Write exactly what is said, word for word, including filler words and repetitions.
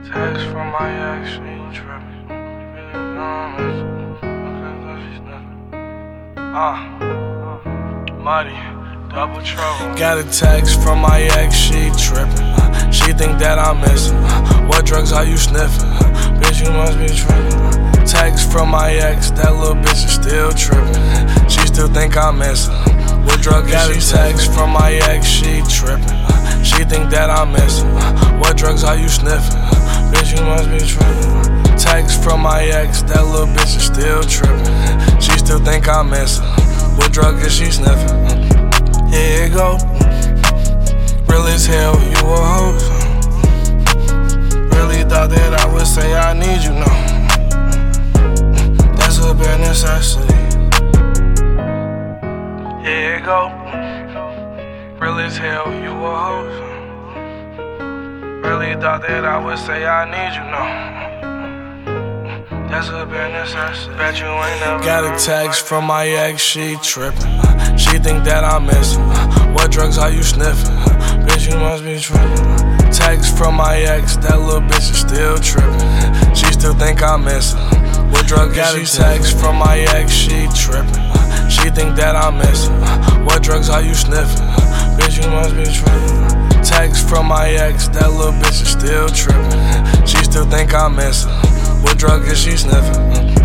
Text from my ex, she trippin'. Really dumb, okay, she's nothing. Uh, muddy, double trouble. Got a text from my ex, she trippin'. Uh, she think that I'm missing. Uh, what drugs are you sniffing? Uh, bitch, you must be trippin'. Uh, text from my ex, that little bitch is still trippin'. Uh, she still think I'm missing. Uh, what drug is she sniffing? Text from my ex, she trippin'. Uh, she think that I'm missing. Uh, what drugs are you sniffing? Uh, Bitch, you must be trippin'. Text from my ex, that little bitch is still trippin'. She still think I'm missing. What drug is she sniffing? Here it go. Real as hell, you a hoe. Really thought that I would say I need you now. That's a bare necessity. Here it go. Real as hell, you a hoe. Really thought that I would say I need you now. That's a bare necessity. Bet you ain't never. Got a text from my ex, she trippin'. Uh, she think that I'm missing. Uh, what drugs are you sniffing? Uh, bitch, you must be trippin'. Uh, text from my ex, that little bitch is still trippin'. Uh, she still think I'm missing. Uh, what drug is she sniffing? Text from my ex, she trippin'. Uh, she think that I'm missing. Uh, what drugs are you sniffing? Uh, bitch, you must be trippin'. Uh, Text from my ex, that little bitch is still trippin'. She still think I'm missing. What drug is she sniffing?